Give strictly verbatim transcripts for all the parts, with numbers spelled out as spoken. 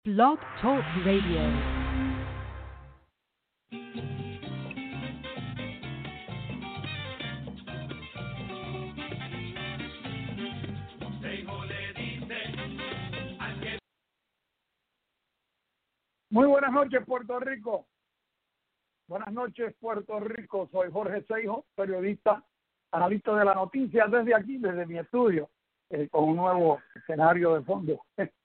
Blog Talk Radio. Muy buenas noches, Puerto Rico. Buenas noches, Puerto Rico. Soy Jorge Seijo, periodista, analista de la noticia desde aquí, desde mi estudio, eh, con un nuevo escenario de fondo.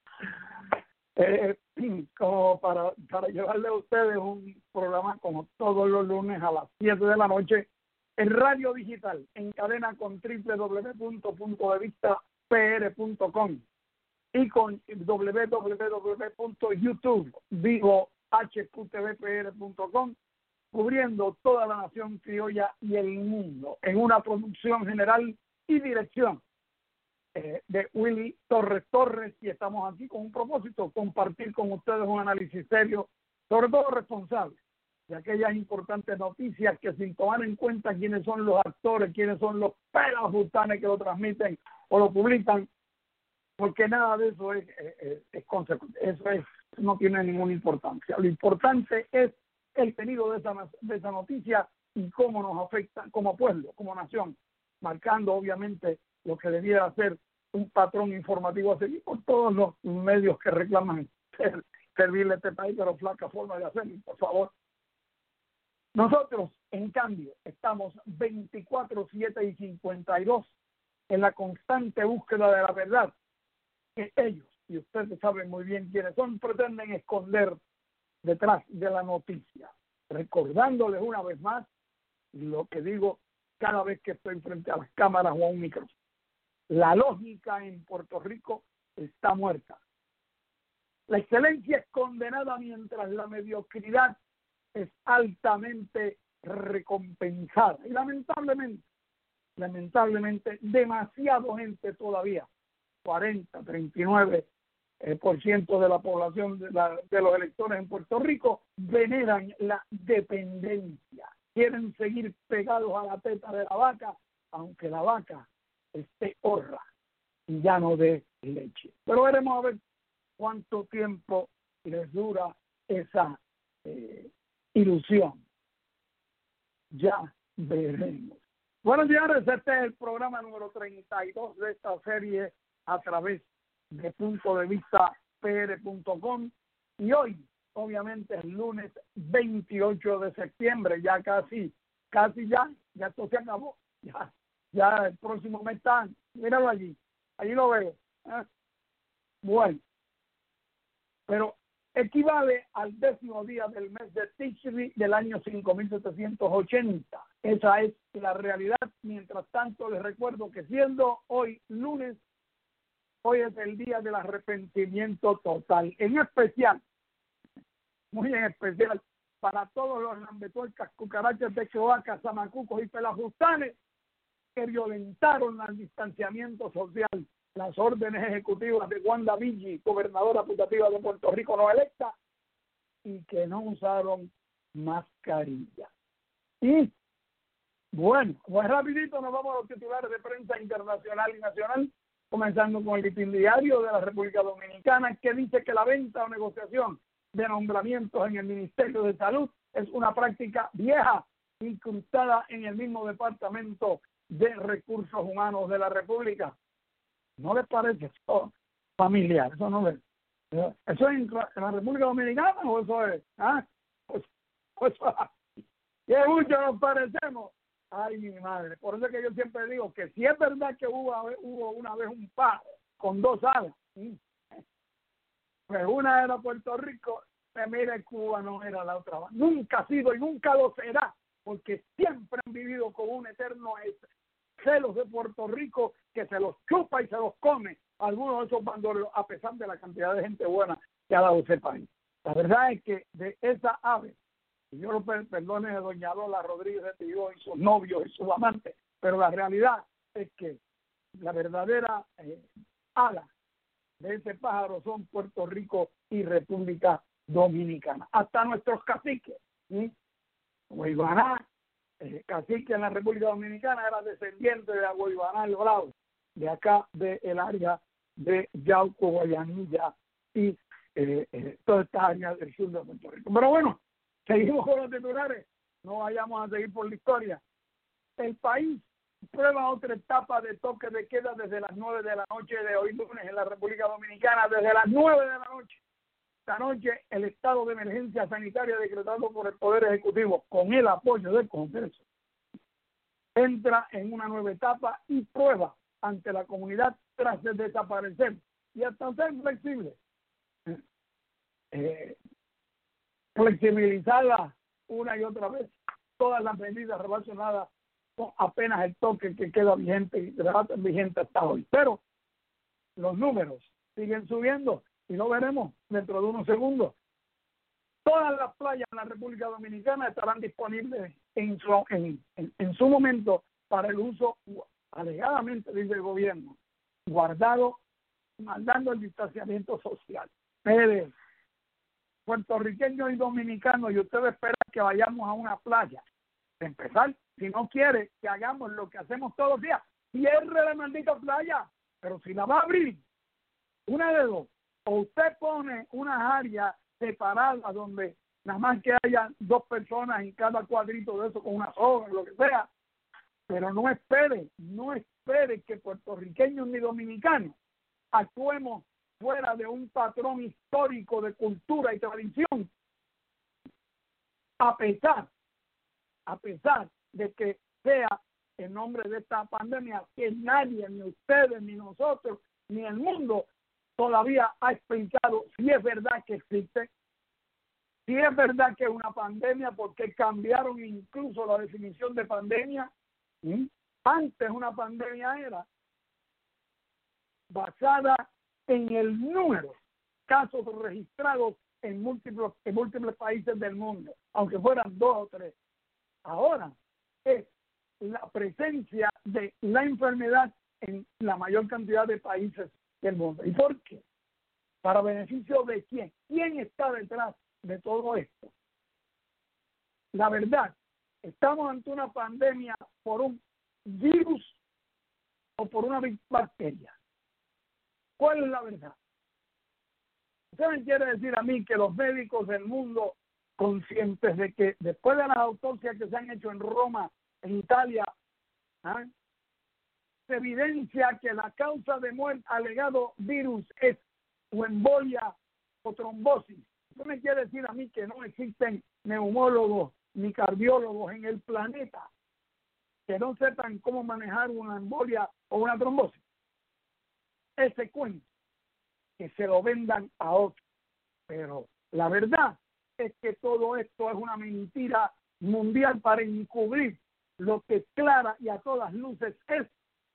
eh, como para, para llevarle a ustedes un programa como todos los lunes a las siete de la noche en radio digital, en cadena con doble u doble u doble u punto punto de vista p r punto com y con doble u doble u doble u punto youtube vivo h q t v p r punto com, cubriendo toda la nación criolla y el mundo en una producción general y dirección eh, de Willy Torres Torres, y estamos aquí con un propósito: compartir con ustedes un análisis serio, sobre todo responsable, de aquellas importantes noticias que, sin tomar en cuenta quiénes son los actores, quiénes son los pelafutanes que lo transmiten o lo publican, porque nada de eso es, es, es consecuente, eso es, no tiene ninguna importancia. Lo importante es el contenido de esa, de esa noticia y cómo nos afecta como pueblo, como nación, marcando obviamente lo que debiera ser un patrón informativo a seguir por todos los medios que reclaman ser, servirle a este país, pero flaca forma de hacerlo, por favor. Nosotros, en cambio, estamos veinticuatro siete y cincuenta y dos en la constante búsqueda de la verdad que ellos, y ustedes saben muy bien quiénes son, pretenden esconder detrás de la noticia. Recordándoles una vez más lo que digo cada vez que estoy frente a las cámaras o a un micrófono: la lógica en Puerto Rico está muerta. La excelencia es condenada mientras la mediocridad es altamente recompensada. Y lamentablemente, lamentablemente, demasiado gente todavía, cuarenta, treinta y nueve por ciento de la población de, la, de los electores en Puerto Rico veneran la dependencia. Quieren seguir pegados a la teta de la vaca, aunque la vaca esté horra y ya no dé leche. Pero veremos a ver cuánto tiempo les dura esa eh, ilusión. Ya veremos. Bueno, señores, este es el programa número treinta y dos de esta serie a través de punto de vista p r punto com, y hoy, obviamente, es lunes veintiocho de septiembre, ya casi, casi ya, ya esto se acabó, ya, ya el próximo mes está, míralo allí, allí lo veo. ¿eh? Bueno, pero equivale al décimo día del mes de Tishri del año cinco mil setecientos ochenta. Esa es la realidad. Mientras tanto, les recuerdo que siendo hoy lunes, hoy es el día del arrepentimiento total, en especial, muy en especial, para todos los lambetuercas, cucarachas de cloaca, zamacucos y pelajustanes que violentaron el distanciamiento social, las órdenes ejecutivas de Wanda Vigi, gobernadora putativa de Puerto Rico no electa, y que no usaron mascarilla. Y, bueno, pues rapidito nos vamos a los titulares de prensa internacional y nacional, comenzando con el Listín Diario de la República Dominicana, que dice que la venta o negociación de nombramientos en el Ministerio de Salud es una práctica vieja, incrustada en el mismo Departamento de Recursos Humanos de la República. ¿No les parece eso familiar? Eso no es. ¿Eso es en la República Dominicana o eso es? ¿Ah? Pues, pues, ¿qué mucho nos parecemos? Ay, mi madre. Por eso es que yo siempre digo que si es verdad que hubo, hubo una vez un pájaro con dos alas, pues una era Puerto Rico, pues mira, Cuba no era la otra. Nunca ha sido y nunca lo será, porque siempre han vivido con un eterno celos de Puerto Rico que se los chupa y se los come algunos de esos bandoleros, a pesar de la cantidad de gente buena que ha dado ese país. La verdad es que de esa ave, y yo lo perdone a doña Lola Rodríguez de Tijó y sus novios y sus amantes, pero la realidad es que la verdadera eh, ala de ese pájaro son Puerto Rico y República Dominicana. Hasta nuestros caciques, ¿sí? Guaybaná, eh, cacique en la República Dominicana, era descendiente de Guaybaná el Bravo, de acá del área de Yauco, Guayanilla y eh, eh, toda esta área del sur de Puerto Rico. Pero bueno, seguimos con los titulares, no vayamos a seguir por la historia. El país prueba otra etapa de toque de queda desde las nueve de la noche de hoy lunes en la República Dominicana, desde las nueve de la noche. Esta noche el estado de emergencia sanitaria decretado por el Poder Ejecutivo con el apoyo del Congreso entra en una nueva etapa y prueba ante la comunidad tras de desaparecer y hasta ser flexible. Eh, flexibilizada una y otra vez todas las medidas relacionadas con apenas el toque que queda vigente y vigente hasta hoy. Pero los números siguen subiendo y lo veremos dentro de unos segundos. Todas las playas en la República Dominicana estarán disponibles en su, en, en, en su momento para el uso, alegadamente, dice el gobierno, guardado, mandando el distanciamiento social. Mire, puertorriqueños y dominicanos, y usted espera que vayamos a una playa. De empezar, si no quiere que hagamos lo que hacemos todos los días, cierre la maldita playa. Pero si la va a abrir, una de dos, o usted pone unas áreas separadas donde nada más que haya dos personas en cada cuadrito de eso con una soga, lo que sea, pero no espere, no espere que puertorriqueños ni dominicanos actuemos fuera de un patrón histórico de cultura y tradición, a pesar, a pesar de que sea en nombre de esta pandemia que nadie, ni ustedes, ni nosotros, ni el mundo todavía ha explicado si es verdad que existe, si es verdad que es una pandemia, porque cambiaron incluso la definición de pandemia. ¿Sí? Antes una pandemia era basada en el número de casos registrados en múltiples, en múltiples países del mundo, aunque fueran dos o tres. Ahora es la presencia de la enfermedad en la mayor cantidad de países del mundo. ¿Y por qué? ¿Para beneficio de quién? ¿Quién está detrás de todo esto? La verdad, estamos ante una pandemia por un virus o por una bacteria. ¿Cuál es la verdad? ¿Usted me quiere decir a mí que los médicos del mundo, conscientes de que después de las autopsias que se han hecho en Roma, en Italia, ¿eh? se evidencia que la causa de muerte alegado virus es o embolia o trombosis? ¿Usted me quiere decir a mí que no existen neumólogos ni cardiólogos en el planeta que no sepan cómo manejar una embolia o una trombosis? Ese cuento, que se lo vendan a otros. Pero la verdad es que todo esto es una mentira mundial para encubrir lo que clara y a todas luces es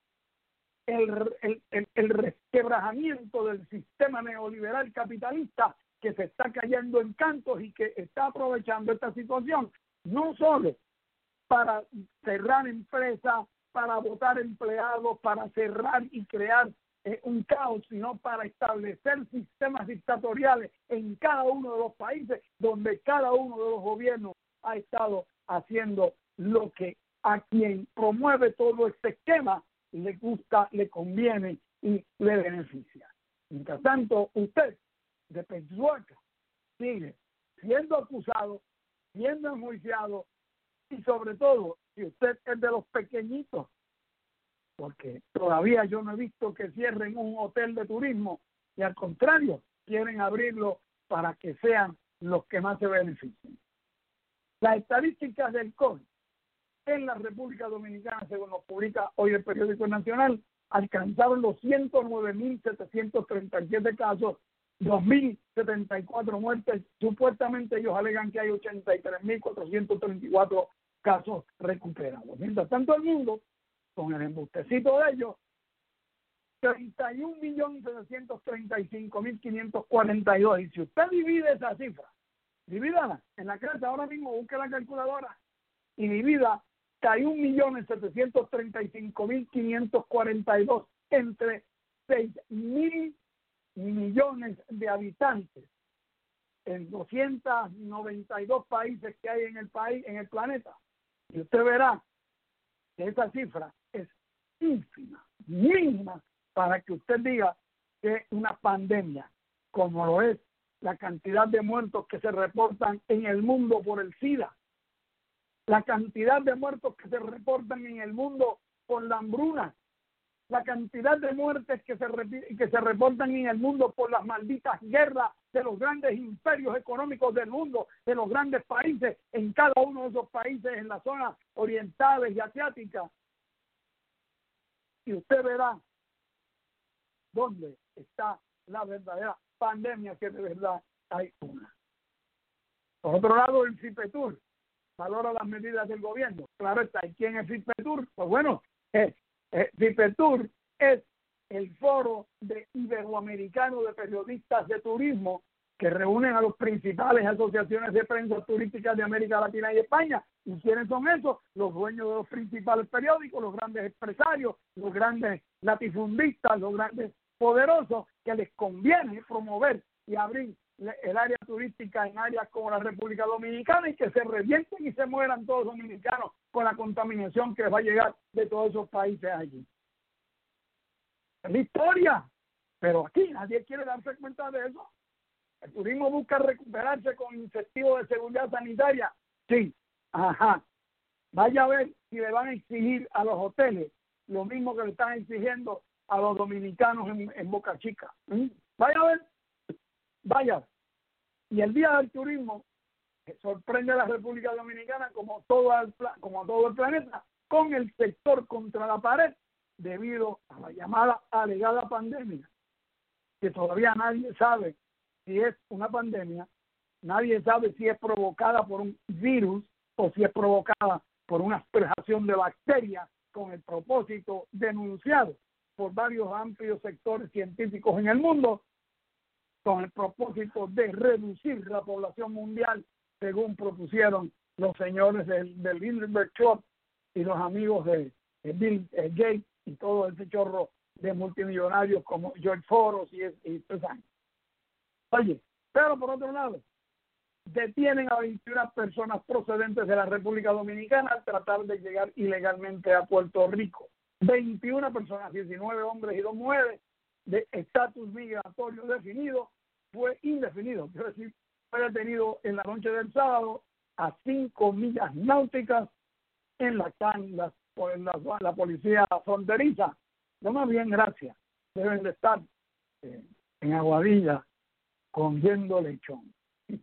el, el, el, el resquebrajamiento del sistema neoliberal capitalista que se está cayendo en cantos y que está aprovechando esta situación no solo para cerrar empresas, para votar empleados, para cerrar y crear eh, un caos, sino para establecer sistemas dictatoriales en cada uno de los países donde cada uno de los gobiernos ha estado haciendo lo que a quien promueve todo este esquema le gusta, le conviene y le beneficia. Mientras tanto, usted de Pensuaca sigue siendo acusado, siendo enjuiciado y sobre todo, si usted es de los pequeñitos, porque todavía yo no he visto que cierren un hotel de turismo y al contrario, quieren abrirlo para que sean los que más se beneficien. Las estadísticas del COVID en la República Dominicana, según nos publica hoy el Periódico Nacional, alcanzaron los ciento nueve mil setecientos treinta y siete casos, dos mil setenta y cuatro muertes. Supuestamente ellos alegan que hay ochenta y tres mil cuatrocientos treinta y cuatro casos recuperados. Mientras tanto, el mundo, con el embustecito de ellos, treinta y un millones setecientos treinta y cinco mil quinientos cuarenta y dos. Y si usted divide esa cifra, divídala en la casa ahora mismo, busque la calculadora y divida treinta y un millones setecientos treinta y cinco mil quinientos cuarenta y dos entre seis mil millones de habitantes en doscientos noventa y dos países que hay en el país, en el planeta. Y usted verá que esa cifra es ínfima, mínima, para que usted diga que una pandemia, como lo es la cantidad de muertos que se reportan en el mundo por el SIDA, la cantidad de muertos que se reportan en el mundo por la hambruna, la cantidad de muertes que se, que se reportan en el mundo por las malditas guerras de los grandes imperios económicos del mundo, de los grandes países, en cada uno de esos países, en las zonas orientales y asiáticas. Y usted verá dónde está la verdadera pandemia, que de verdad hay una. Por otro lado, el CIPETUR valora las medidas del gobierno. Claro está. ¿Y quién es CIPETUR? Pues bueno, eh, eh, CIPETUR es el foro de iberoamericano de periodistas de turismo que reúnen a las principales asociaciones de prensa turística de América Latina y España. ¿Y quiénes son esos? Los dueños de los principales periódicos, los grandes empresarios, los grandes latifundistas, los grandes poderosos, que les conviene promover y abrir el área turística en áreas como la República Dominicana y que se revienten y se mueran todos los dominicanos con la contaminación que va a llegar de todos esos países allí. Es la historia, pero aquí nadie quiere darse cuenta de eso. El turismo busca recuperarse con incentivos de seguridad sanitaria. Sí, ajá. Vaya a ver si le van a exigir a los hoteles lo mismo que le están exigiendo a los dominicanos en, en Boca Chica. ¿Mm? Vaya a ver, vaya. Y el Día del Turismo sorprende a la República Dominicana como todo el, como todo el planeta con el sector contra la pared debido a la llamada alegada pandemia, que todavía nadie sabe si es una pandemia, nadie sabe si es provocada por un virus o si es provocada por una asperjación de bacterias con el propósito denunciado por varios amplios sectores científicos en el mundo, con el propósito de reducir la población mundial, según propusieron los señores del, del Bilderberg Club y los amigos de, de Bill eh, Gates y todo ese chorro de multimillonarios como George Soros y, y pues, oye, pero por otro lado, detienen a veintiuna personas procedentes de la República Dominicana al tratar de llegar ilegalmente a Puerto Rico. veintiuna personas, diecinueve hombres y dos mujeres, de estatus migratorio definido, fue indefinido, quiero decir, fue detenido en la noche del sábado a cinco millas náuticas en la CAN, la, la, la policía fronteriza. No más bien, gracias, deben de estar eh, en Aguadilla comiendo lechón.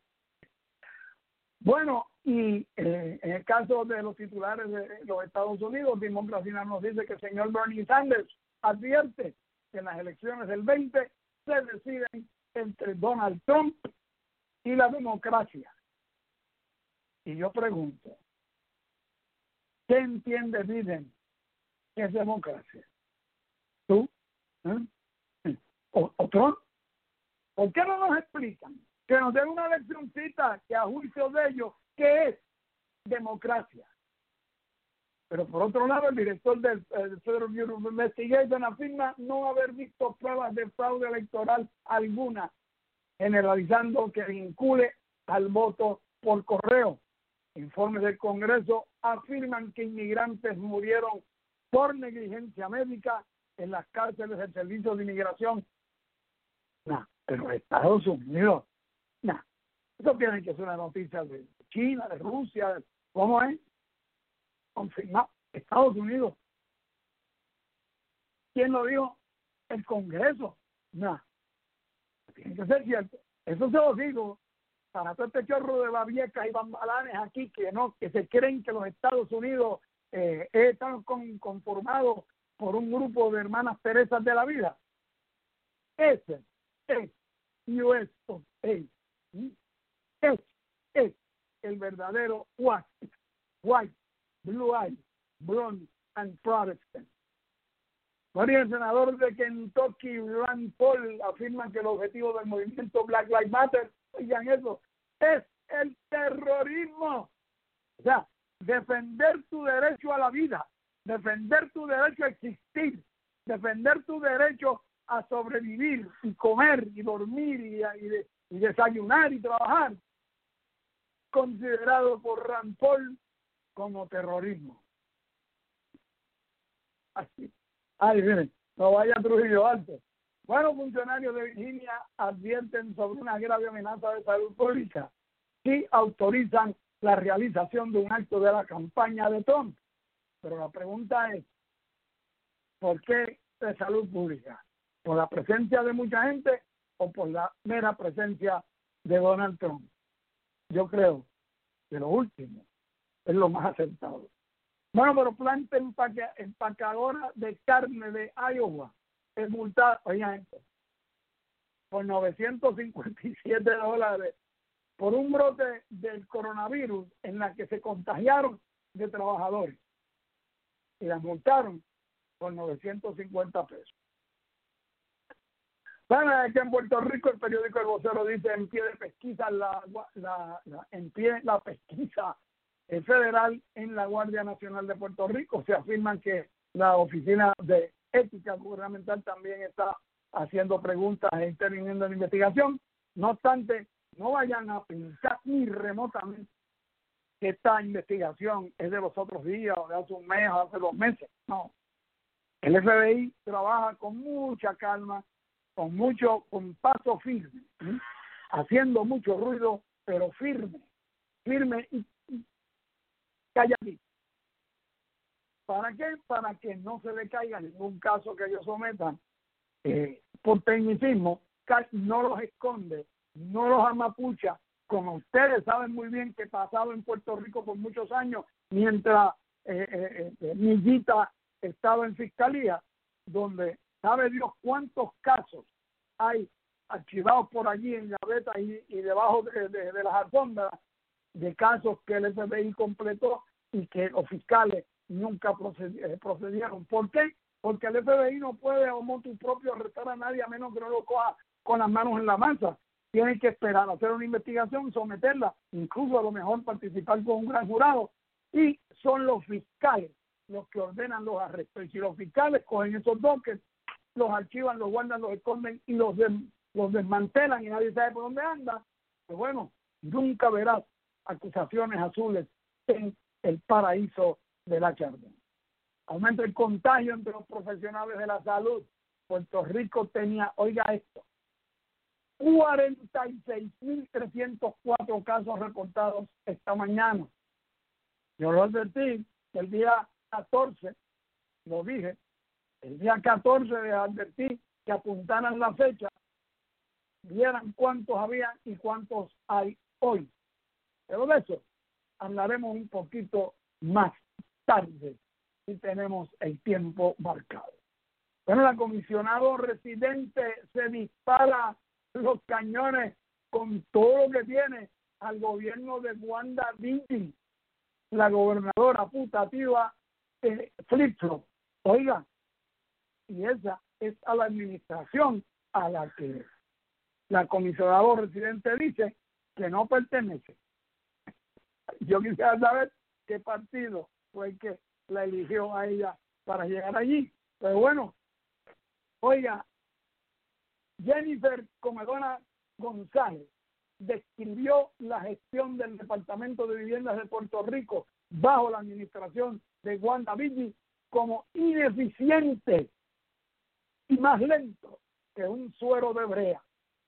Bueno, y eh, en el caso de los titulares de los Estados Unidos, Democracy Now! Nos dice que el señor Bernie Sanders advierte que en las elecciones del veinte se deciden entre Donald Trump y la democracia. Y yo pregunto, ¿qué entiende Biden que es democracia? ¿Tú? ¿Eh? ¿O, o Trump? ¿Por qué no nos explican? Que nos den una leccioncita que a juicio de ellos, ¿qué es democracia? Pero por otro lado, el director del uh, Federal Bureau of Investigation afirma no haber visto pruebas de fraude electoral alguna, generalizando que vincule al voto por correo. Informes del Congreso afirman que inmigrantes murieron por negligencia médica en las cárceles del Servicio de Inmigración. Nah, pero Estados Unidos, nah, eso tiene que ser una noticia de China, de Rusia, de, ¿cómo es? Confirmado, Estados Unidos. ¿Quién lo dijo? El Congreso. No, tiene que ser cierto. Eso se lo digo para todo este chorro de babiecas y bambalanes aquí que no, que se creen que los Estados Unidos eh, están con, conformados por un grupo de hermanas Teresas de la vida. Ese es U S of A. Es, es el verdadero white, white, blue eye, blonde and Protestant. Varios senadores de Kentucky, Rand Paul, afirman que el objetivo del movimiento Black Lives Matter, oigan eso, es el terrorismo. O sea, defender tu derecho a la vida, defender tu derecho a existir, defender tu derecho a sobrevivir y comer y dormir y, y, de, y desayunar y trabajar, considerado por Rand Paul como terrorismo. Así. Ay, miren, no vaya a Trujillo Alto, Bueno, funcionarios de Virginia advierten sobre una grave amenaza de salud pública si autorizan la realización de un acto de la campaña de Trump. Pero la pregunta es, ¿por qué de salud pública? ¿Por la presencia de mucha gente o por la mera presencia de Donald Trump? Yo creo que lo último es lo más acertado. Bueno, pero planta empaque, empacadora de carne de Iowa es multada, oigan esto, por novecientos cincuenta y siete dólares por un brote del coronavirus en la que se contagiaron de trabajadores y las multaron por novecientos cincuenta pesos. Bueno, aquí en Puerto Rico el periódico El Vocero dice en pie de pesquisa la, la, la en pie la pesquisa federal en la Guardia Nacional de Puerto Rico. Se afirman que la Oficina de Ética Gubernamental también está haciendo preguntas e interviniendo en la investigación. No obstante, no vayan a pensar ni remotamente que esta investigación es de los otros días o de hace un mes o hace dos meses. No. El F B I trabaja con mucha calma, con mucho, con paso firme, ¿sí? Haciendo mucho ruido, pero firme, firme y, y calladito. ¿Para qué? Para que no se le caiga ningún caso que ellos sometan eh, por tecnicismo, no los esconde, no los amapucha, como ustedes saben muy bien que pasado en Puerto Rico por muchos años, mientras eh, eh, eh, Millita estaba en fiscalía, donde sabe Dios cuántos casos hay archivados por allí en gavetas y, y debajo de, de, de las alfombras de casos que el F B I completó y que los fiscales nunca procedieron. ¿Por qué? Porque el F B I no puede, o motu propio, arrestar a nadie a menos que no lo coja con las manos en la masa. Tienen que esperar, hacer una investigación, someterla, incluso a lo mejor participar con un gran jurado. Y son los fiscales los que ordenan los arrestos. Y si los fiscales cogen esos doques, los archivan, los guardan, los esconden y los, des, los desmantelan y nadie sabe por dónde anda, pues bueno, nunca verás acusaciones azules en el paraíso de la Chardón. Aumenta el contagio entre los profesionales de la salud. Puerto Rico tenía, oiga esto, cuarenta y seis mil trescientos cuatro casos reportados esta mañana. Yo lo advertí el día catorce, lo dije, el día catorce de advertir que apuntaran la fecha, vieran cuántos había y cuántos hay hoy. Pero de eso hablaremos un poquito más tarde si tenemos el tiempo marcado. Bueno, la comisionado residente se dispara los cañones con todo lo que tiene al gobierno de Wanda Vigi, la gobernadora putativa eh, flip-flop. Oiga, y esa es a la administración a la que la comisionado residente dice que no pertenece. Yo quisiera saber qué partido fue el que la eligió a ella para llegar allí. Pero bueno, oiga, Jennifer Comedona González describió la gestión del Departamento de Viviendas de Puerto Rico bajo la administración de Wanda Vigi como ineficiente y más lento que un suero de brea.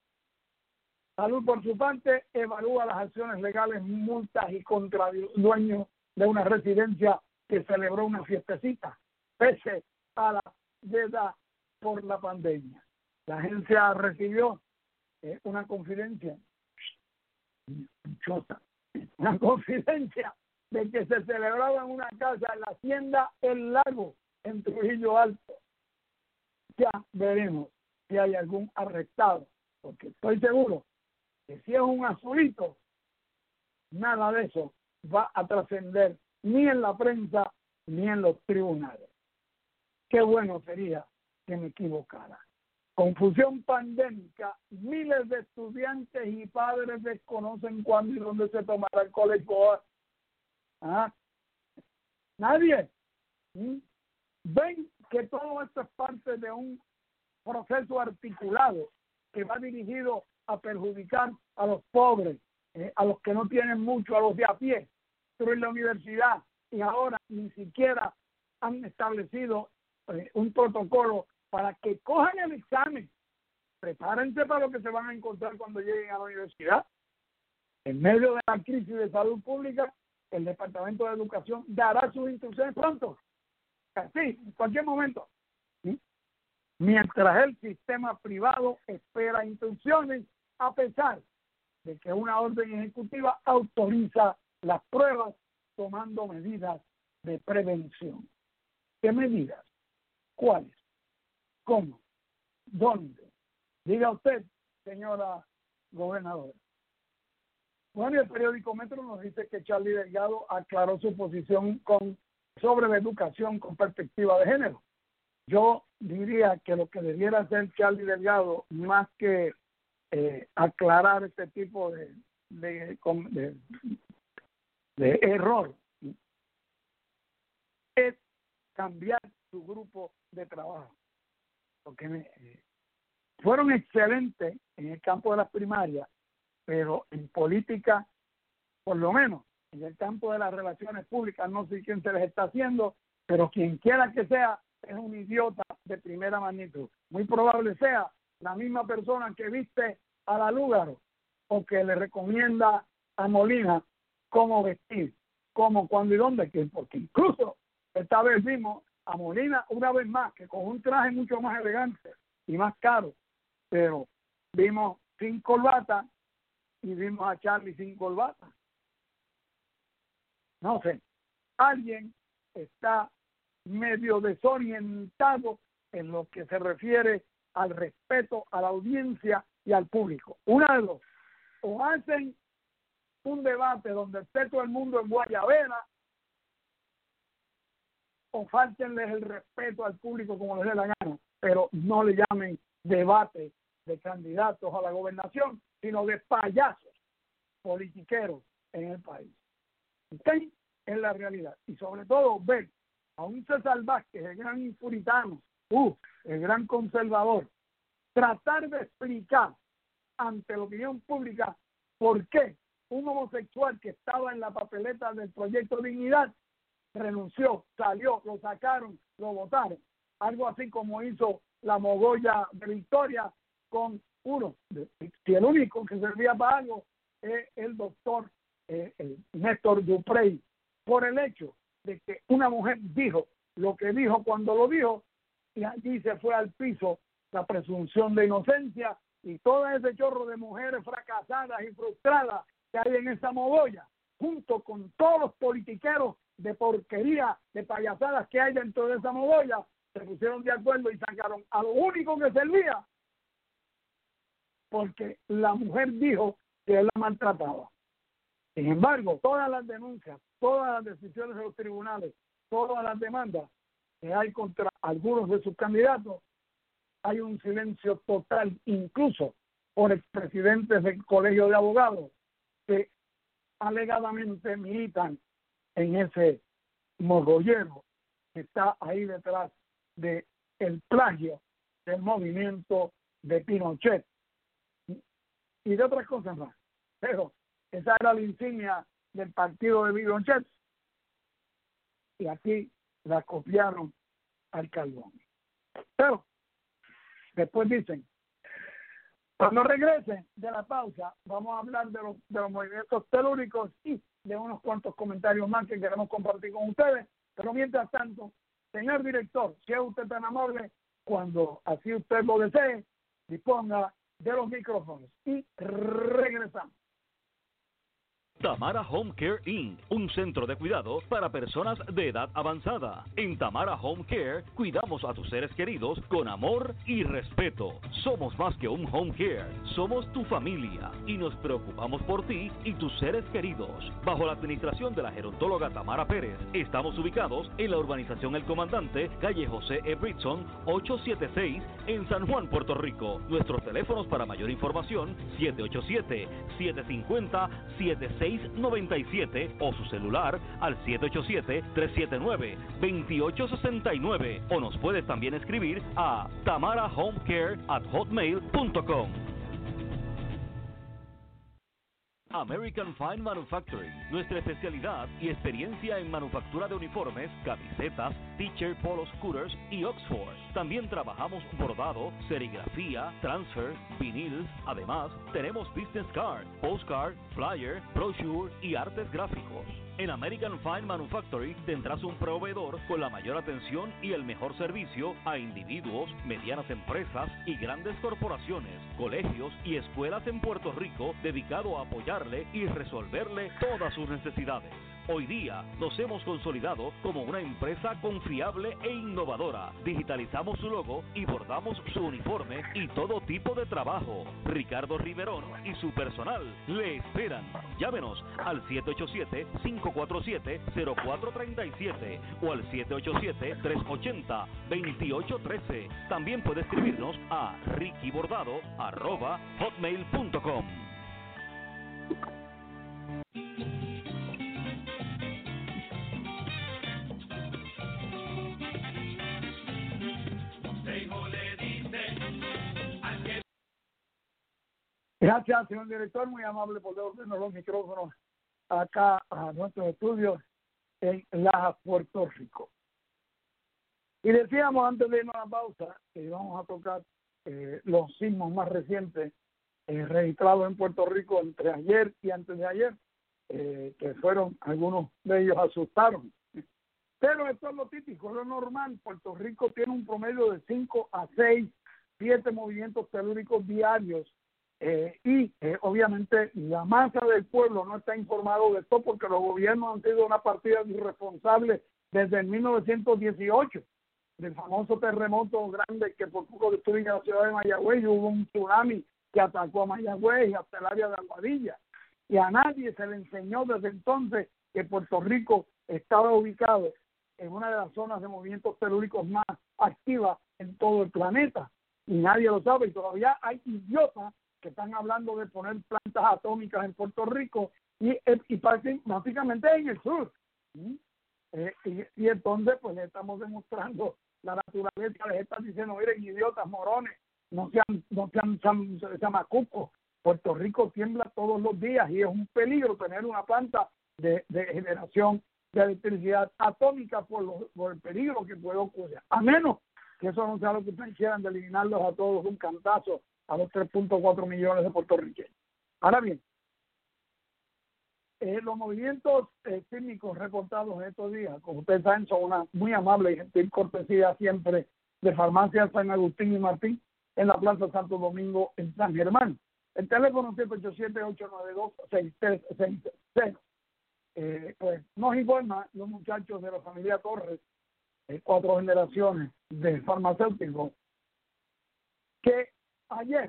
Salud, por su parte, evalúa las acciones legales, multas y contra dueños de una residencia que celebró una fiestecita, pese a la veda por la pandemia. La agencia recibió eh, una confidencia, una confidencia de que se celebraba en una casa en la hacienda El Lago, en Trujillo Alto. Ya veremos si hay algún arrestado, porque estoy seguro que si es un azulito, nada de eso va a trascender ni en la prensa ni en los tribunales. Qué bueno sería que me equivocara. Confusión pandémica, miles de estudiantes y padres desconocen cuándo y dónde se tomará el colegio. ¿Ah? Nadie. ¿Mm? Ven que todo esto es parte de un proceso articulado que va dirigido a perjudicar a los pobres, eh, a los que no tienen mucho, a los de a pie. Pero en la universidad y ahora ni siquiera han establecido eh, un protocolo para que cojan el examen prepárense para lo que se van a encontrar cuando lleguen a la universidad. En medio de la crisis de salud pública, el Departamento de Educación dará sus instrucciones pronto. Así, en cualquier momento. ¿Sí? Mientras el sistema privado espera instrucciones, a pesar de que una orden ejecutiva autoriza las pruebas tomando medidas de prevención. ¿Qué medidas? ¿Cuáles? ¿Cómo? ¿Dónde? Diga usted, señora gobernadora. Bueno, el periódico Metro nos dice que Charlie Delgado aclaró su posición con, sobre la educación con perspectiva de género. Yo diría que lo que debiera hacer Charlie Delgado, más que eh, aclarar este tipo de, de, de, de error, es cambiar su grupo de trabajo. Porque eh, fueron excelentes en el campo de las primarias, pero en política, por lo menos, en el campo de las relaciones públicas, no sé quién se les está haciendo, pero quien quiera que sea, es un idiota de primera magnitud. Muy probable sea la misma persona que viste a la Lúgaro o que le recomienda a Molina cómo vestir, cómo, cuándo y dónde, que porque incluso esta vez vimos a Molina una vez más, que con un traje mucho más elegante y más caro, pero vimos sin corbata y vimos a Charlie sin corbata. No sé, alguien está medio desorientado en lo que se refiere al respeto a la audiencia y al público. Una de dos, o hacen un debate donde esté todo el mundo en guayabera, o fáltenles el respeto al público como les dé la gana, pero no le llamen debate de candidatos a la gobernación, sino de payasos politiqueros en el país. ¿Okay? Es la realidad. Y sobre todo ver a un César Vázquez, el gran impuritano, uh, el gran conservador, tratar de explicar ante la opinión pública por qué un homosexual que estaba en la papeleta del proyecto Dignidad renunció, salió, lo sacaron, lo votaron. Algo así como hizo la mogolla de Victoria con uno. Si el único que servía para algo es el doctor eh, el Néstor Duprey, por el hecho de que una mujer dijo lo que dijo cuando lo dijo, y allí se fue al piso la presunción de inocencia y todo ese chorro de mujeres fracasadas y frustradas que hay en esa mogolla, junto con todos los politiqueros de porquería, de payasadas que hay dentro de esa mogolla, se pusieron de acuerdo y sacaron a lo único que servía, porque la mujer dijo que él la maltrataba. Sin embargo, todas las denuncias, todas las decisiones de los tribunales, todas las demandas que hay contra algunos de sus candidatos, hay un silencio total, incluso por expresidentes del Colegio de Abogados que alegadamente militan en ese mogollero que está ahí detrás de el plagio del movimiento de Pinochet y de otras cosas más. Pero esa era la insignia del partido de Pinochet y aquí la copiaron al carbón. Pero después dicen, cuando regrese de la pausa, vamos a hablar de los, de los movimientos telúricos y de unos cuantos comentarios más que queremos compartir con ustedes. Pero mientras tanto, señor director, si es usted tan amable, cuando así usted lo desee, disponga de los micrófonos y regresamos. Tamara Home Care incorporated, un centro de cuidado para personas de edad avanzada. En Tamara Home Care cuidamos a tus seres queridos con amor y respeto. Somos más que un home care, somos tu familia y nos preocupamos por ti y tus seres queridos. Bajo la administración de la gerontóloga Tamara Pérez, estamos ubicados en la urbanización El Comandante, calle José E. Britson, ochocientos setenta y seis, en San Juan, Puerto Rico. Nuestros teléfonos para mayor información, siete ocho siete, siete cinco cero, siete seis nueve siete o su celular al siete ocho siete, tres siete nueve, dos ocho seis nueve o nos puedes también escribir a tamarahomecare at hotmail punto com. American Fine Manufacturing, nuestra especialidad y experiencia en manufactura de uniformes, camisetas, t-shirt, polos, scooters y Oxford. También trabajamos bordado, serigrafía, transfer, vinil. Además, tenemos business card, postcard, flyer, brochure y artes gráficos. En American Fine Manufacturing tendrás un proveedor con la mayor atención y el mejor servicio a individuos, medianas empresas y grandes corporaciones, colegios y escuelas en Puerto Rico, dedicado a apoyarle y resolverle todas sus necesidades. Hoy día nos hemos consolidado como una empresa confiable e innovadora. Digitalizamos su logo y bordamos su uniforme y todo tipo de trabajo. Ricardo Riverón y su personal le esperan. Llámenos al siete ocho siete, cinco cuatro siete, cero cuatro tres siete o al siete ocho siete, tres ocho cero, dos ocho uno tres. También puede escribirnos a rickybordado arroba hotmail punto com. Gracias, señor director, muy amable por devolvernos los micrófonos acá a nuestros estudios en Laja, Puerto Rico. Y decíamos antes de irnos a la pausa que íbamos a tocar eh, los sismos más recientes eh, registrados en Puerto Rico entre ayer y antes de ayer, eh, que fueron, algunos de ellos asustaron. Pero esto es lo típico, es lo normal. Puerto Rico tiene un promedio de cinco a seis, siete movimientos telúricos diarios. Eh, y eh, obviamente la masa del pueblo no está informado de esto porque los gobiernos han sido una partida irresponsable desde el mil novecientos dieciocho, del famoso terremoto grande que por poco destruye la ciudad de Mayagüez, y hubo un tsunami que atacó a Mayagüez y hasta el área de Aguadilla, y a nadie se le enseñó desde entonces que Puerto Rico estaba ubicado en una de las zonas de movimientos telúricos más activas en todo el planeta, y nadie lo sabe, y todavía hay idiotas que están hablando de poner plantas atómicas en Puerto Rico y, y básicamente en el sur. ¿Sí? Eh, y, y entonces pues le estamos demostrando la naturaleza, les están diciendo, miren, idiotas, morones, no sean, no sean, sean, sean chamacucos. Puerto Rico tiembla todos los días y es un peligro tener una planta de, de generación de electricidad atómica por, lo, por el peligro que puede ocurrir. A menos que eso no sea lo que ustedes quieran, de eliminarlos a todos un cantazo a los tres punto cuatro millones de puertorriqueños. Ahora bien, eh, los movimientos eh, sísmicos reportados en estos días, como ustedes saben, son una muy amable y gentil cortesía siempre de Farmacia San Agustín y Martín en la Plaza Santo Domingo en San Germán. El teléfono siete ocho siete, ocho nueve dos, seis tres seis cero. Eh, pues nos informan los muchachos de la familia Torres, eh, cuatro generaciones de farmacéuticos, que ayer,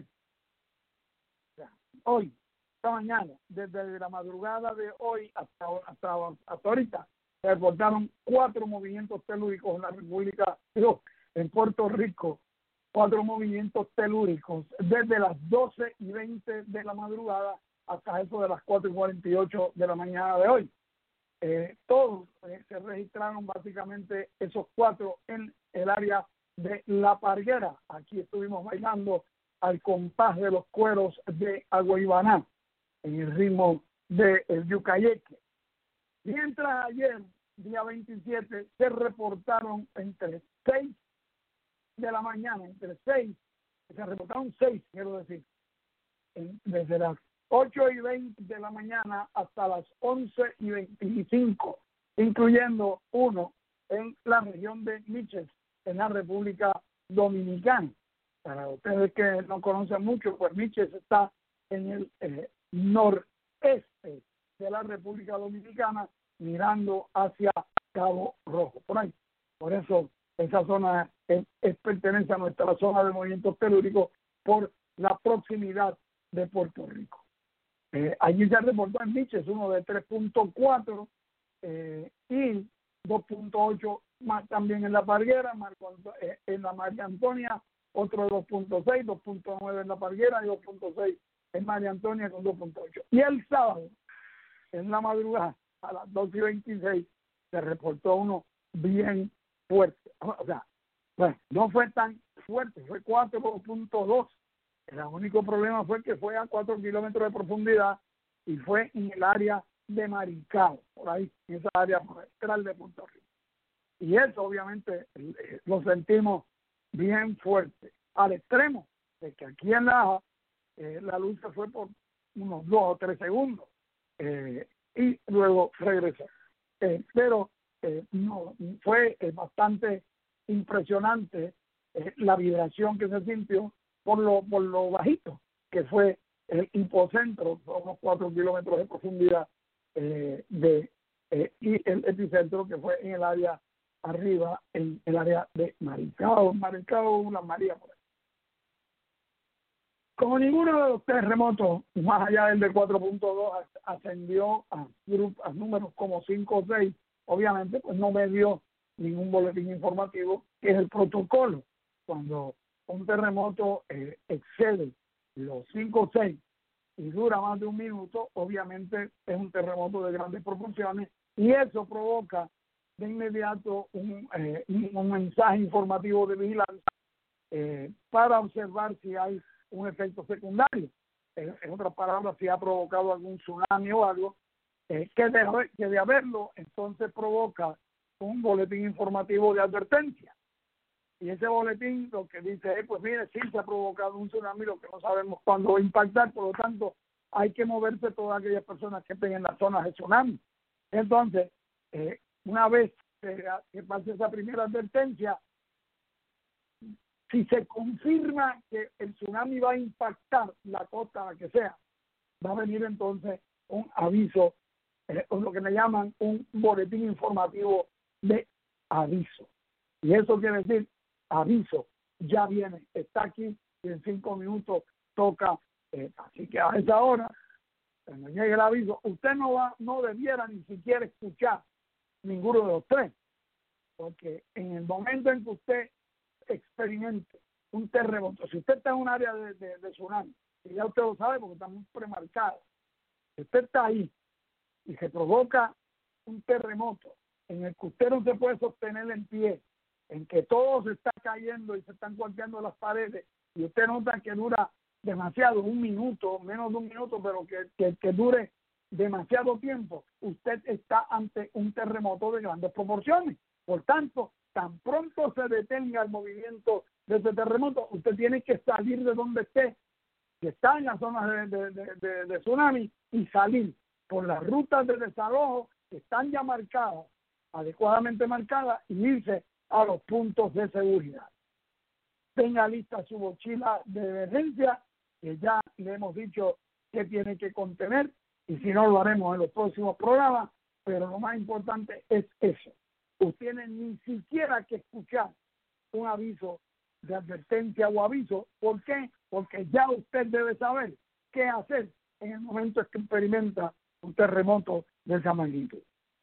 o sea, hoy, esta mañana, desde la madrugada de hoy hasta, hasta, hasta ahorita, se reportaron cuatro movimientos telúricos en la República, digo, en Puerto Rico, cuatro movimientos telúricos desde las doce y veinte de la madrugada hasta eso de las cuatro y cuarenta y ocho de la mañana de hoy. Eh, todos eh, se registraron básicamente esos cuatro en el área de La Parguera. Aquí estuvimos bailando al compás de los cueros de Aguaybaná, en el ritmo del de yucayeque. Mientras ayer, día veintisiete, se reportaron entre seis de la mañana, entre seis, se reportaron seis, quiero decir, en, desde las ocho y veinte de la mañana hasta las once y veinticinco, incluyendo uno en la región de Miches, en la República Dominicana. Para ustedes que no conocen mucho, pues Miches está en el eh, noreste de la República Dominicana, mirando hacia Cabo Rojo, por ahí. Por eso esa zona es, es, pertenece a nuestra zona de movimientos telúricos por la proximidad de Puerto Rico. Eh, allí se reportó en Miches uno de tres punto cuatro eh, y dos punto ocho más también en La Parguera, Marco, eh, en la María Antonia, otro de dos punto seis, dos punto nueve en La Parguera y dos punto seis en María Antonia con dos punto ocho. Y el sábado, en la madrugada, a las doce y veintiséis, se reportó uno bien fuerte. O sea, bueno, no fue tan fuerte, fue cuatro punto dos. El único problema fue que fue a cuatro kilómetros de profundidad y fue en el área de Maricao, por ahí, en esa área central de Puerto Rico. Y eso obviamente lo sentimos bien fuerte, al extremo de que aquí en Laja eh, la luz se fue por unos dos o tres segundos eh, y luego regresó. Eh, pero eh, no fue eh, bastante impresionante eh, la vibración que se sintió por lo, por lo bajito que fue el hipocentro, unos cuatro kilómetros de profundidad eh, de eh, y el epicentro que fue en el área arriba, en el área de Maricao, Maricao, Las Marías, por ahí. Como ninguno de los terremotos, más allá del de cuatro punto dos, ascendió a, a números como cinco o seis, obviamente pues no me dio ningún boletín informativo, que es el protocolo. Cuando un terremoto eh, excede los cinco o seis y dura más de un minuto, obviamente es un terremoto de grandes proporciones y eso provoca de inmediato un, eh, un mensaje informativo de vigilancia eh, para observar si hay un efecto secundario. En, en otras palabras, si ha provocado algún tsunami o algo, eh, que, de, que de haberlo, entonces provoca un boletín informativo de advertencia. Y ese boletín lo que dice es, pues mire, sí se ha provocado un tsunami, lo que no sabemos cuándo va a impactar, por lo tanto, hay que moverse todas aquellas personas que estén en las zonas de tsunami. Entonces, eh, una vez que, que pase esa primera advertencia, si se confirma que el tsunami va a impactar la costa, la que sea, va a venir entonces un aviso, eh, o lo que le llaman un boletín informativo de aviso. Y eso quiere decir, aviso, ya viene, está aquí y en cinco minutos toca. Eh, así que a esa hora, cuando llegue el aviso, usted no va, no debiera ni siquiera escuchar ninguno de los tres, porque en el momento en que usted experimente un terremoto, si usted está en un área de, de, de tsunami, y ya usted lo sabe porque está muy premarcado, si usted está ahí y se provoca un terremoto en el que usted no se puede sostener en pie, en que todo se está cayendo y se están golpeando las paredes, y usted nota que dura demasiado, un minuto, menos de un minuto, pero que, que, que dure demasiado tiempo, usted está ante un terremoto de grandes proporciones. Por tanto, tan pronto se detenga el movimiento de ese terremoto, usted tiene que salir de donde esté, que está en la zona de, de, de, de, de tsunami, y salir por las rutas de desalojo que están ya marcadas, adecuadamente marcadas, y irse a los puntos de seguridad. Tenga lista su mochila de emergencia, que ya le hemos dicho que tiene que contener, y si no lo haremos en los próximos programas, pero lo más importante es eso. Usted tiene ni siquiera que escuchar un aviso de advertencia o aviso. ¿Por qué? Porque ya usted debe saber qué hacer en el momento en que experimenta un terremoto de esa magnitud.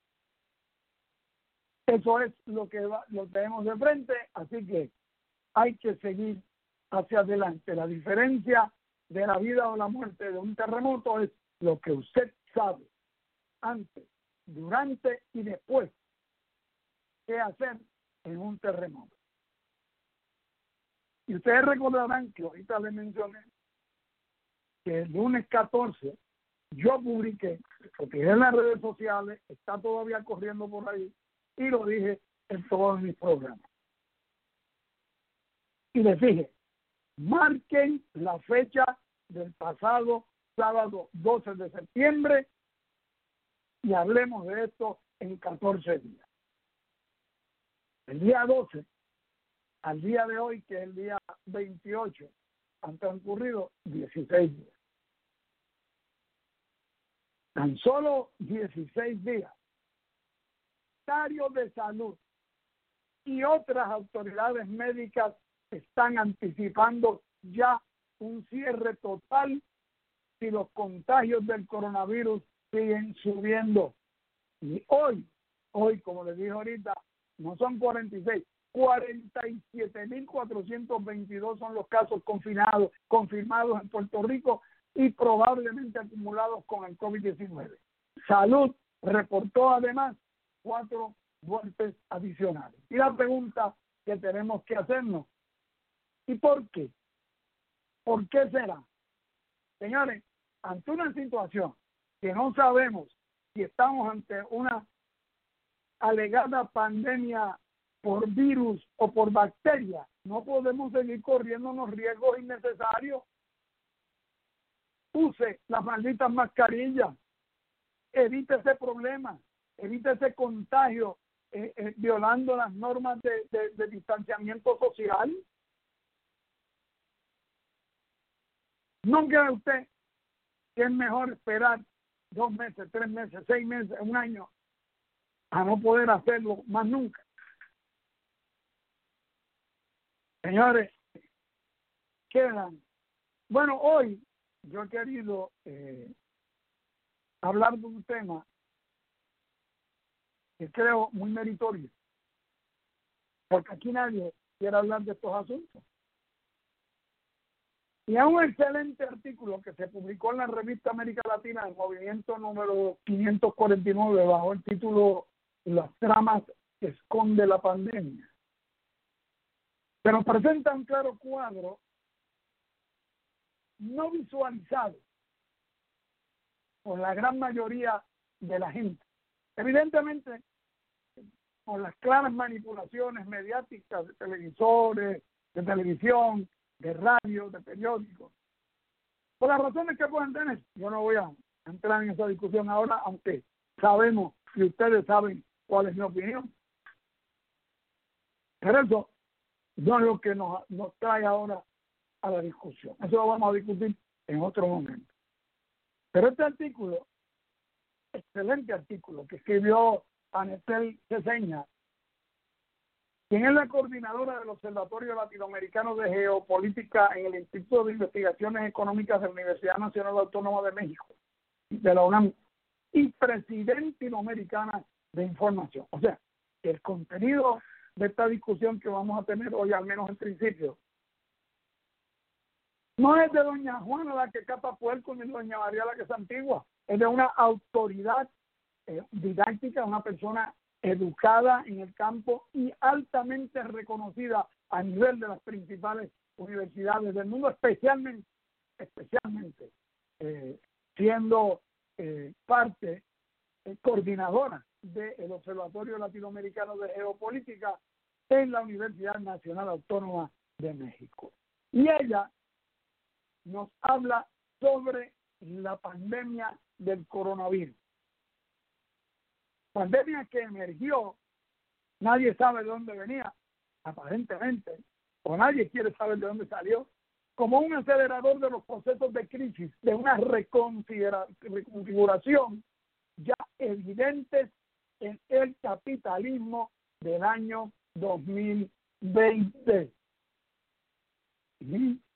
Eso es lo que va, lo tenemos de frente, así que hay que seguir hacia adelante. La diferencia de la vida o la muerte de un terremoto es lo que usted sabe antes, durante y después qué hacer en un terremoto. Y ustedes recordarán que ahorita les mencioné que el lunes catorce yo publiqué, porque en las redes sociales, está todavía corriendo por ahí, y lo dije en todos mis programas. Y les dije, marquen la fecha del pasado sábado doce de septiembre y hablemos de esto en catorce días. El día doce, al día de hoy, que es el día veintiocho, han transcurrido dieciséis días. Tan solo dieciséis días. Secretarios de Salud y otras autoridades médicas están anticipando ya un cierre total si los contagios del coronavirus siguen subiendo. Y hoy, hoy, como les dije ahorita, no son cuarenta y seis, cuarenta y siete mil cuatrocientos veintidós son los casos confinados, confirmados en Puerto Rico y probablemente acumulados con el COVID diecinueve. Salud reportó además cuatro muertes adicionales. Y la pregunta que tenemos que hacernos, ¿y por qué? ¿Por qué será? Señores, ante una situación que no sabemos si estamos ante una alegada pandemia por virus o por bacteria, no podemos seguir corriendo unos riesgos innecesarios. Use las malditas mascarillas, evite ese problema, evite ese contagio, eh, eh, violando las normas de, de, de distanciamiento social. ¿No cree usted que es mejor esperar dos meses, tres meses, seis meses, un año, a no poder hacerlo más nunca? Señores, quedan. Bueno, hoy yo he querido eh, hablar de un tema que creo muy meritorio, porque aquí nadie quiere hablar de estos asuntos. Y hay un excelente artículo que se publicó en la revista América Latina, el movimiento número quinientos cuarenta y nueve, bajo el título Las tramas que esconde la pandemia. Pero presenta un claro cuadro no visualizado por la gran mayoría de la gente. Evidentemente, por las claras manipulaciones mediáticas de televisores, de televisión, de radio, de periódicos. Por las razones que pueden tener, yo no voy a entrar en esa discusión ahora, aunque sabemos y ustedes saben cuál es mi opinión. Pero eso no es lo que nos, nos trae ahora a la discusión. Eso lo vamos a discutir en otro momento. Pero este artículo, excelente artículo que escribió Anetel Ceseña, quien es la coordinadora del Observatorio Latinoamericano de Geopolítica en el Instituto de Investigaciones Económicas de la Universidad Nacional Autónoma de México, de la UNAM, y presidenta iberoamericana de información. O sea, el contenido de esta discusión que vamos a tener hoy, al menos en principio, no es de doña Juana la que capa puerco, ni de doña María la que es antigua, es de una autoridad eh, didáctica, una persona educada en el campo y altamente reconocida a nivel de las principales universidades del mundo, especialmente, especialmente eh, siendo eh, parte eh, coordinadora del Observatorio Latinoamericano de Geopolítica en la Universidad Nacional Autónoma de México. Y ella nos habla sobre la pandemia del coronavirus. Pandemia que emergió, nadie sabe de dónde venía, aparentemente, o nadie quiere saber de dónde salió, como un acelerador de los procesos de crisis, de una reconfiguración ya evidentes en el capitalismo del año dos mil veinte. ¿Sí?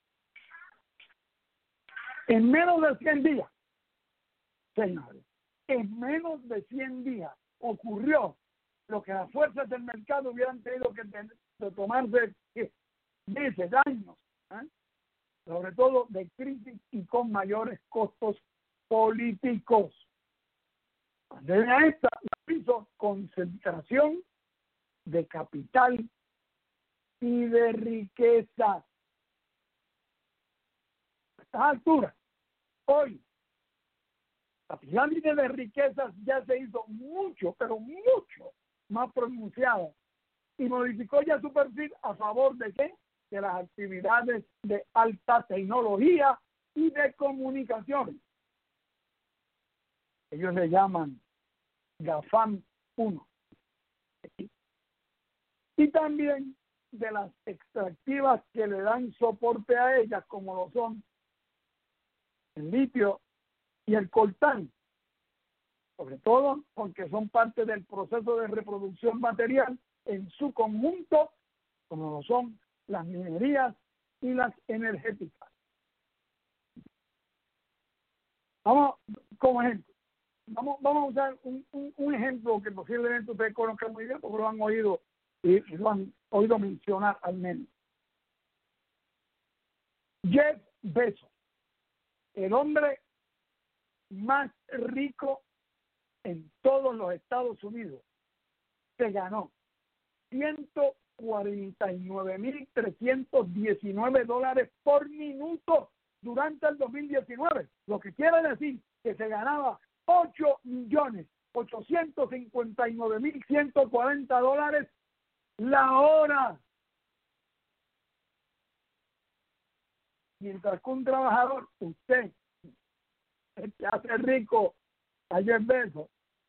En menos de cien días, señores, en menos de cien días ocurrió lo que las fuerzas del mercado hubieran tenido que tener, de tomarse meses, años, ¿eh? sobre todo de crisis y con mayores costos políticos. Desde esta la hizo concentración de capital y de riqueza. A estas alturas, hoy, la pirámide de riquezas ya se hizo mucho, pero mucho más pronunciada y modificó ya su perfil a favor de qué? De las actividades de alta tecnología y de comunicaciones. Ellos le llaman GAFAM uno. Y también de las extractivas que le dan soporte a ellas, como lo son el litio y el coltán, sobre todo porque son parte del proceso de reproducción material en su conjunto, como lo son las minerías y las energéticas. Vamos, como ejemplo, vamos, vamos a usar un, un, un ejemplo que posiblemente ustedes conozcan muy bien porque lo han oído y lo han oído mencionar al menos. Jeff Bezos, el hombre más rico en todos los Estados Unidos, se ganó ciento cuarenta y nueve mil trescientos diecinueve dólares por minuto durante el dos mil diecinueve, lo que quiere decir que se ganaba ocho millones ochocientos cincuenta y nueve mil ciento cuarenta dólares la hora. Mientras que un trabajador, usted, el que hace rico a Jeff Bezos,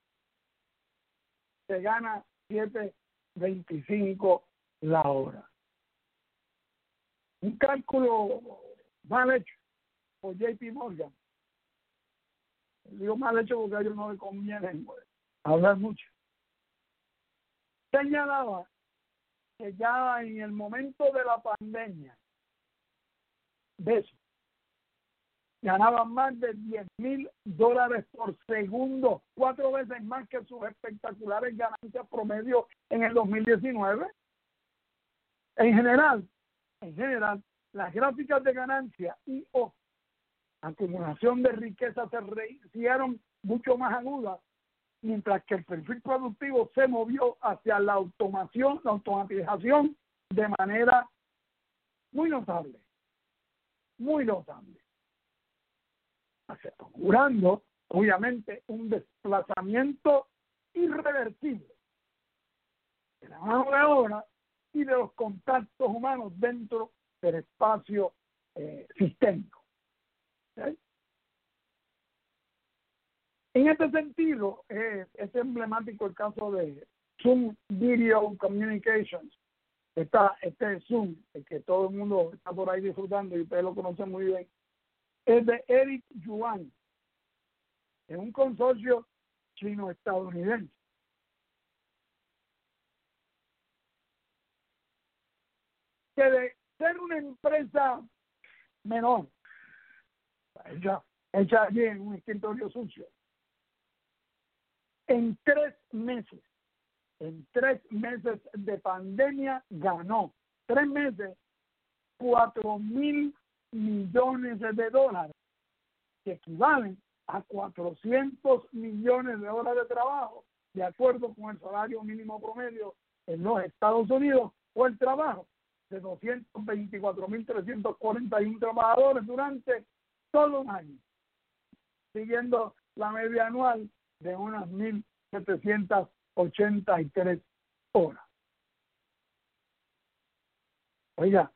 se gana siete veinticinco la hora. Un cálculo mal hecho por J P Morgan. Digo mal hecho porque a ellos no les conviene pues, hablar mucho. Señalaba que ya en el momento de la pandemia, Bezos ganaban más de diez mil dólares por segundo, cuatro veces más que sus espectaculares ganancias promedio en el dos mil diecinueve. En general, en general, las gráficas de ganancia y o acumulación de riqueza se hicieron mucho más agudas, mientras que el perfil productivo se movió hacia la automación, la automatización de manera muy notable, muy notable, asegurando obviamente un desplazamiento irreversible de la mano de obra y de los contactos humanos dentro del espacio eh, sistémico. ¿Okay? En este sentido, eh, es emblemático el caso de Zoom Video Communications. Está este Zoom, el que todo el mundo está por ahí disfrutando y ustedes lo conocen muy bien, es de Eric Yuan, es un consorcio chino-estadounidense. Que de ser una empresa menor, hecha, hecha allí en un escritorio sucio, en tres meses, en tres meses de pandemia ganó, tres meses, cuatro mil millones de dólares, que equivalen a cuatrocientos millones de horas de trabajo, de acuerdo con el salario mínimo promedio en los Estados Unidos, o el trabajo de doscientos veinticuatro mil trescientos cuarenta y uno trabajadores durante todo un año, siguiendo la media anual de unas mil setecientas ochenta y tres horas. Oiga,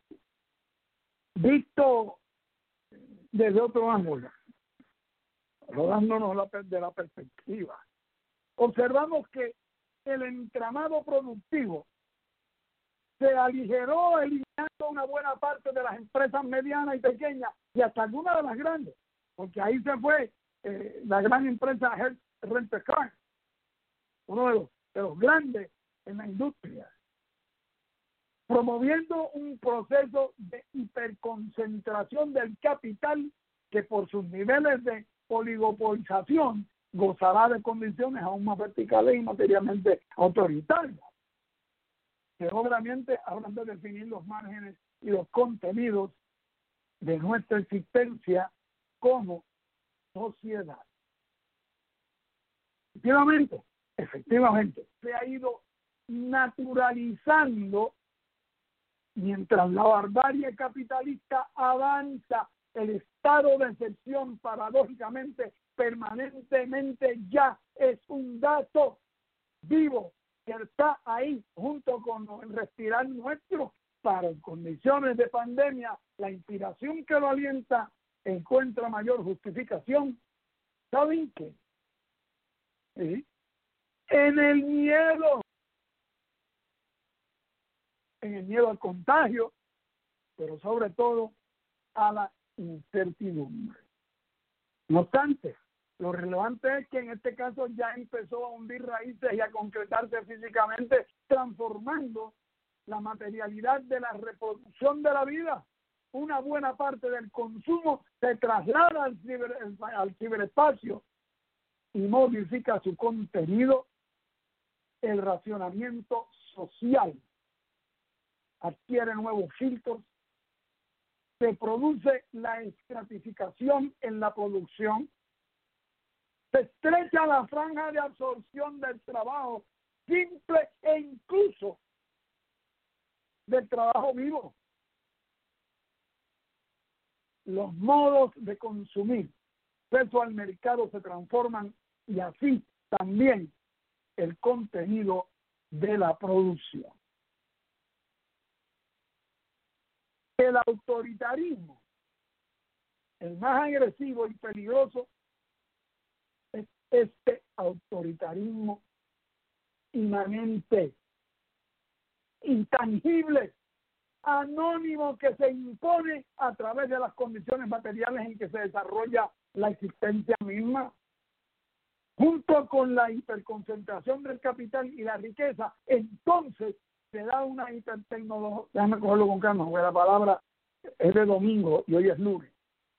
visto desde otro ángulo, rodándonos la, de la perspectiva, observamos que el entramado productivo se aligeró eliminando una buena parte de las empresas medianas y pequeñas y hasta algunas de las grandes, porque ahí se fue eh, la gran empresa Rent-A-Car, uno de los, de los grandes en la industria, promoviendo un proceso de hiperconcentración del capital que por sus niveles de oligopolización gozará de condiciones aún más verticales y materialmente autoritarias, que obviamente hablan de definir los márgenes y los contenidos de nuestra existencia como sociedad. Efectivamente, efectivamente, se ha ido naturalizando mientras la barbarie capitalista avanza. El estado de excepción, paradójicamente, permanentemente ya es un dato vivo que está ahí junto con el respirar nuestro, para en condiciones de pandemia la inspiración que lo alienta encuentra mayor justificación. ¿Saben qué? ¿Sí? En el miedo, en el miedo al contagio, pero sobre todo a la incertidumbre. No obstante, lo relevante es que en este caso ya empezó a hundir raíces y a concretarse físicamente, transformando la materialidad de la reproducción de la vida. Una buena parte del consumo se traslada al, ciber, al ciberespacio y modifica su contenido. El racionamiento social adquiere nuevos filtros, se produce la estratificación en la producción, se estrecha la franja de absorción del trabajo simple e incluso del trabajo vivo. Los modos de consumir acceso al mercado se transforman y así también el contenido de la producción. El autoritarismo, el más agresivo y peligroso, es este autoritarismo inmanente, intangible, anónimo, que se impone a través de las condiciones materiales en que se desarrolla la existencia misma. Junto con la hiperconcentración del capital y la riqueza, entonces se da una hipertecnología. Déjame cogerlo con calma, porque la palabra es de domingo y hoy es lunes.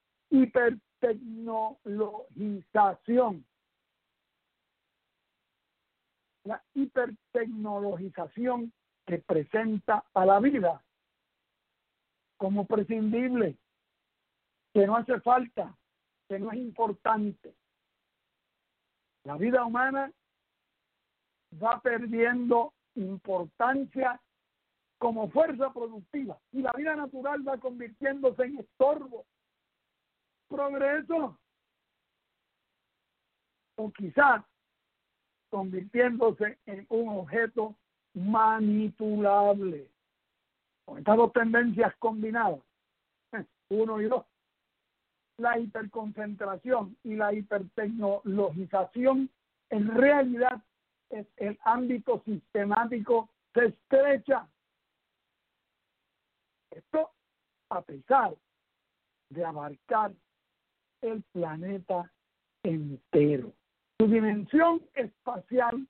Hipertecnologización. La hipertecnologización que presenta a la vida como prescindible, que no hace falta, que no es importante. La vida humana va perdiendo importancia como fuerza productiva y la vida natural va convirtiéndose en estorbo, progreso, o quizás convirtiéndose en un objeto manipulable. Con estas dos tendencias combinadas, uno y dos, la hiperconcentración y la hipertecnologización, en realidad es el ámbito sistemático se estrecha. Esto a pesar de abarcar el planeta entero. Su dimensión espacial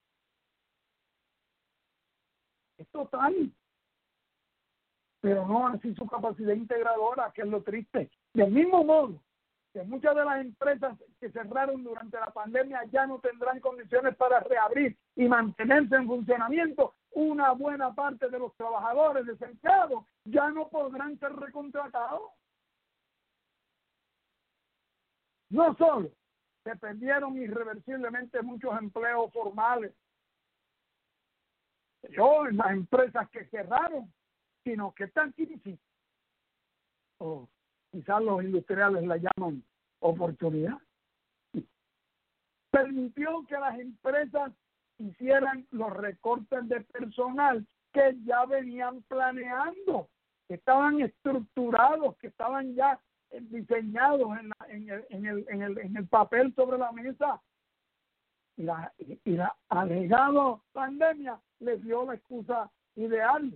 es total, pero no así su capacidad integradora, que es lo triste. Del mismo modo que muchas de las empresas que cerraron durante la pandemia ya no tendrán condiciones para reabrir y mantenerse en funcionamiento, una buena parte de los trabajadores desempleados ya no podrán ser recontratados. No solo se perdieron irreversiblemente muchos empleos formales, yo en las empresas que cerraron, sino que esta crisis, o quizás los industriales la llaman oportunidad, permitió que las empresas hicieran los recortes de personal que ya venían planeando, que estaban estructurados, que estaban ya diseñados en, la, en, el, en, el, en, el, en el papel sobre la mesa. Y la, y la alegada pandemia les dio la excusa ideal.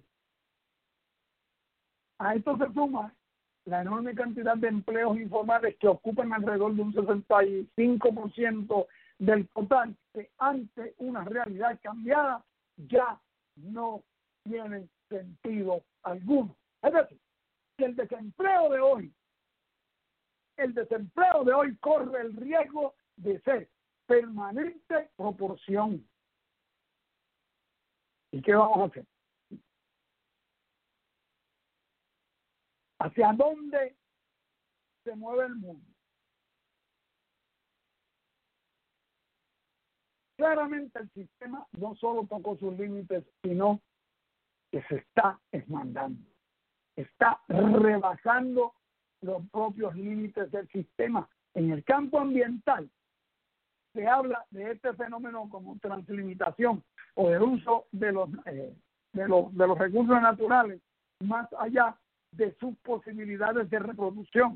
A esto se suma la enorme cantidad de empleos informales que ocupan alrededor de un sesenta y cinco por ciento del total, que ante una realidad cambiada ya no tienen sentido alguno. Es decir, que el desempleo de hoy, el desempleo de hoy corre el riesgo de ser permanente proporción. ¿Y qué vamos a hacer? ¿Hacia dónde se mueve el mundo? Claramente el sistema no solo tocó sus límites, sino que se está esmandando. Está rebasando los propios límites del sistema. En el campo ambiental se habla de este fenómeno como translimitación o el uso de los, eh, de los, de los recursos naturales más allá de sus posibilidades de reproducción.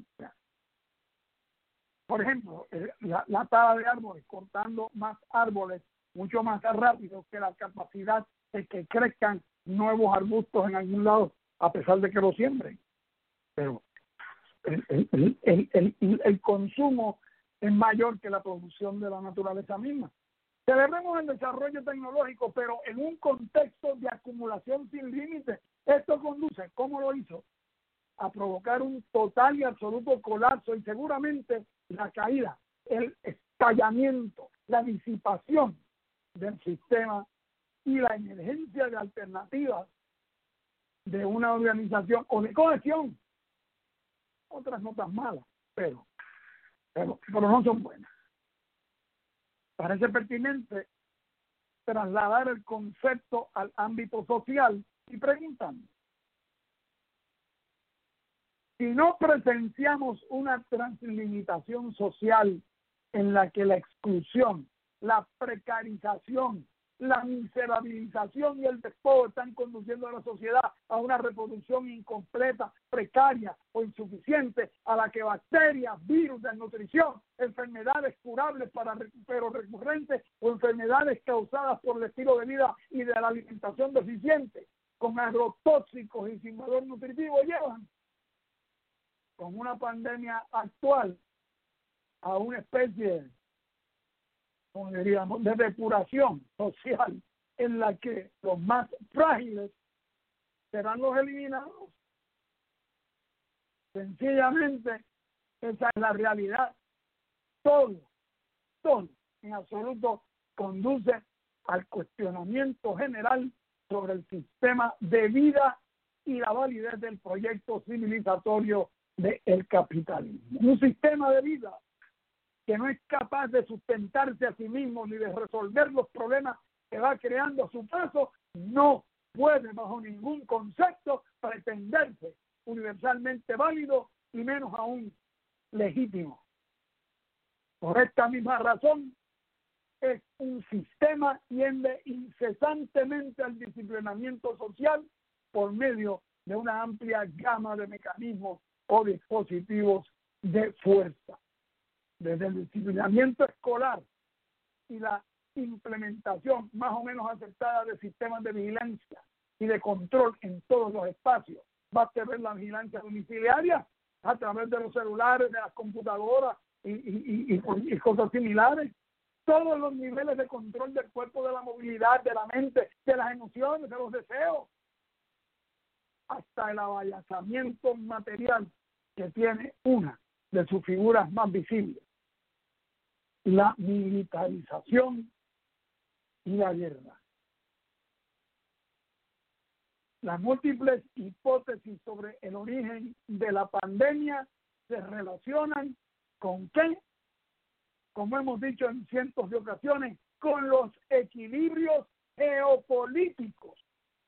Por ejemplo, la, la tala de árboles, cortando más árboles mucho más rápido que la capacidad de que crezcan nuevos arbustos en algún lado, a pesar de que lo siembren. Pero el, el, el, el, el consumo es mayor que la producción de la naturaleza misma. Celebremos el desarrollo tecnológico, pero en un contexto de acumulación sin límites. Esto conduce, ¿cómo lo hizo?, a provocar un total y absoluto colapso y seguramente la caída, el estallamiento, la disipación del sistema y la emergencia de alternativas de una organización o de cohesión. Otras notas malas, pero, pero, pero no son buenas. Parece pertinente trasladar el concepto al ámbito social y preguntando: si no presenciamos una translimitación social en la que la exclusión, la precarización, la miserabilización y el despojo están conduciendo a la sociedad a una reproducción incompleta, precaria o insuficiente, a la que bacterias, virus, desnutrición, enfermedades curables para pero recurrentes o enfermedades causadas por el estilo de vida y de la alimentación deficiente, con agrotóxicos y sin valor nutritivo, llevan con una pandemia actual a una especie, como diríamos, de depuración social en la que los más frágiles serán los eliminados. Sencillamente, esa es la realidad. Todo, todo, en absoluto, conduce al cuestionamiento general sobre el sistema de vida y la validez del proyecto civilizatorio del capitalismo. Un sistema de vida que no es capaz de sustentarse a sí mismo ni de resolver los problemas que va creando a su paso, no puede bajo ningún concepto pretenderse universalmente válido y menos aún legítimo. Por esta misma razón, es un sistema tiende incesantemente al disciplinamiento social por medio de una amplia gama de mecanismos o dispositivos de fuerza. Desde el disciplinamiento escolar y la implementación más o menos aceptada de sistemas de vigilancia y de control en todos los espacios. Basta ver la vigilancia domiciliaria a través de los celulares, de las computadoras y, y, y, y cosas similares. Todos los niveles de control del cuerpo, de la movilidad, de la mente, de las emociones, de los deseos, hasta el avallazamiento material que tiene una de sus figuras más visibles, la militarización y la guerra. Las múltiples hipótesis sobre el origen de la pandemia se relacionan con qué, como hemos dicho en cientos de ocasiones, con los equilibrios geopolíticos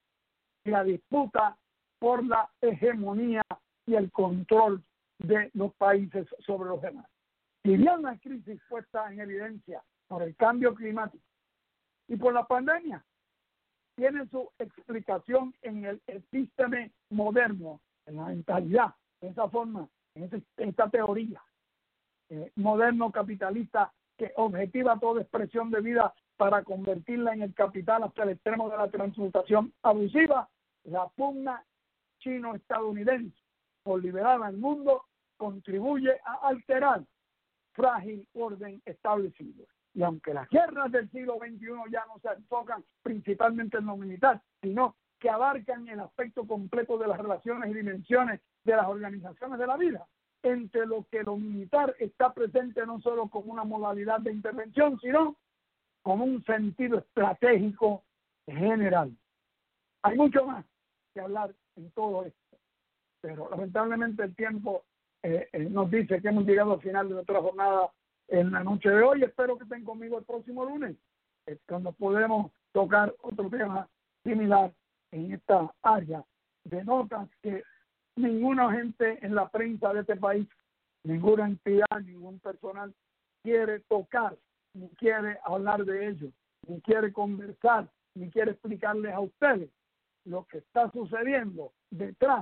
y la disputa por la hegemonía y el control de los países sobre los demás. Si bien la crisis puesta en evidencia por el cambio climático y por la pandemia tiene su explicación en el epísteme moderno, en la mentalidad, en esa forma, en, ese, en esta teoría eh, moderno capitalista que objetiva toda expresión de vida para convertirla en el capital hasta el extremo de la transmutación abusiva, la pugna chino-estadounidense por liberar al mundo contribuye a alterar frágil orden establecido. Y aunque las guerras del siglo veintiuno ya no se enfocan principalmente en lo militar, sino que abarcan el aspecto completo de las relaciones y dimensiones de las organizaciones de la vida, entre lo que lo militar está presente no solo como una modalidad de intervención, sino como un sentido estratégico general. Hay mucho más que hablar en todo esto, pero lamentablemente el tiempo eh, eh, nos dice que hemos llegado al final de nuestra jornada en la noche de hoy. Espero que estén conmigo el próximo lunes, eh, cuando podemos tocar otro tema similar en esta área de notas que ninguna gente en la prensa de este país, ninguna entidad, ningún personal quiere tocar, ni quiere hablar de ello, ni quiere conversar, ni quiere explicarles a ustedes lo que está sucediendo detrás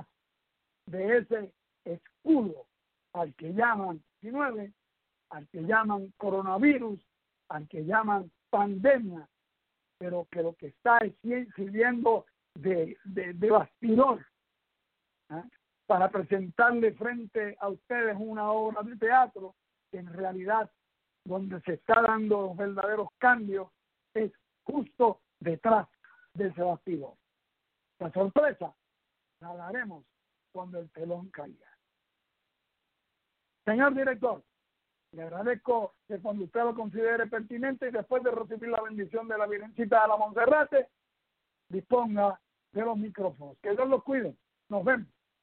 de ese escudo al que llaman diecinueve, al que llaman coronavirus, al que llaman pandemia, pero que lo que está es sirviendo de, de, de bastidor, ¿eh? para presentarle frente a ustedes una obra de teatro que en realidad donde se está dando los verdaderos cambios es justo detrás de ese bastidor. La sorpresa la daremos cuando el telón caiga. Señor director, le agradezco que cuando usted lo considere pertinente y después de recibir la bendición de la Virgencita de la Monserrate, disponga de los micrófonos. Que Dios los cuide. Nos vemos.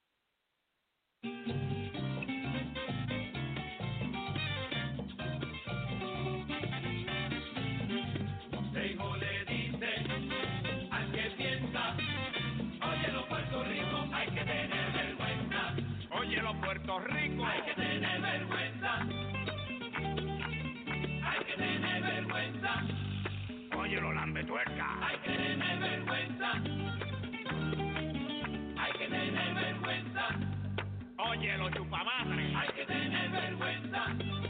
Consejo le dice al que piensa, óyelo Puerto Rico, hay que tener vergüenza. Óyelo Puerto Rico, hay que tener vergüenza. puerca. Hay que tener vergüenza. Hay que tener vergüenza. Oye, los chupamadres. Hay que tener vergüenza.